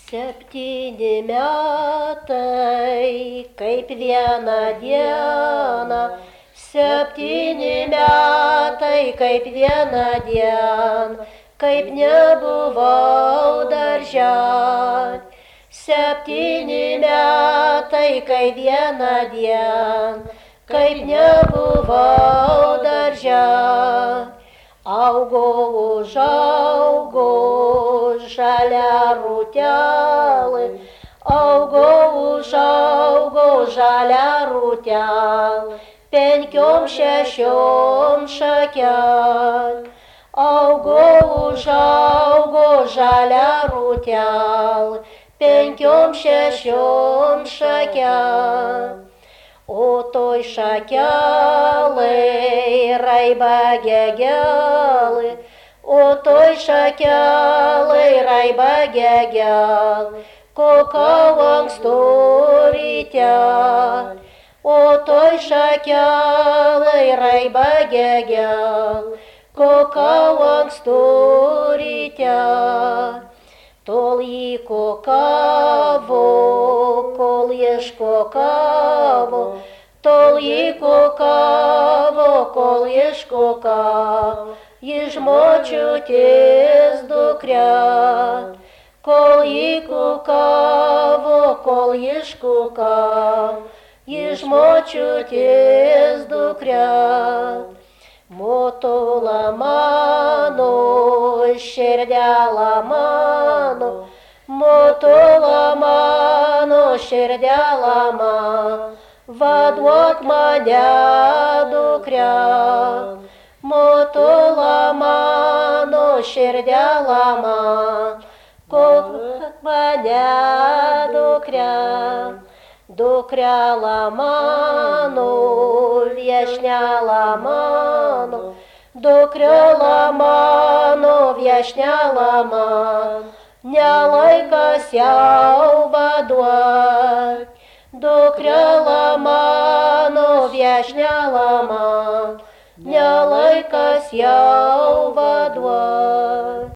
7 metai, kaip vieną dieną, 7 metai, kaip vieną dieną, kaip nebuvau darželį. 7 metai, kaip vieną dieną, kaip nebuvau darželį. Augau, užaugau žalia rūtelė, augau, užaugau žalia rūtelė, 5-6 šakelė. Augau, užaugau žalia rūtelė, 5-6 šakelė. O toj šakelai raiba gegelai, o toj šakelai raiba gegelai, kokau ankstų rytelį. O toj šakelai raiba gegelai, kokau ankstų rytelį. Tol jį kokavo, kol ieškokavo, tol jį kokavo, kol ieškokavo, iš močiutės dukra. Kol jį kokavo, kol ieškokavo, iš močiutės dukra. Motola mano, širdelė mano, motola mano, širdelė mano, vaduok mane dukra. Motola mano, širdelė mano, vaduok mane dukra. Dukrelė mano, viešnelė mano, dukrelė mano, viešnelė mano, nelaikas jau vaduok. Dukrelė mano, viešnelė mano, nelaikas jau vaduok.